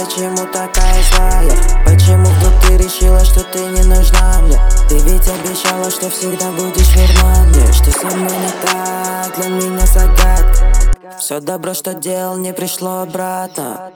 почему такая злая? Почему вдруг ты решила, что ты не нужна мне? Ты ведь обещала, что всегда будешь верна мне. Что со мной не так, для меня загадка. Все добро, что делал, не пришло обратно.